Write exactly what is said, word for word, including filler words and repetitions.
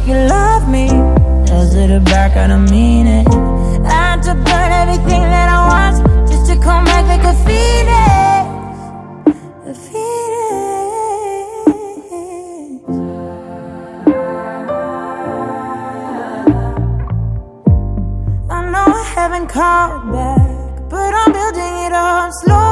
you love me. Nails to the back, I don't mean it. I had to burn everything that I want just to come back like a phoenix. A phoenix. I know I haven't called back, but I'm building it up slow.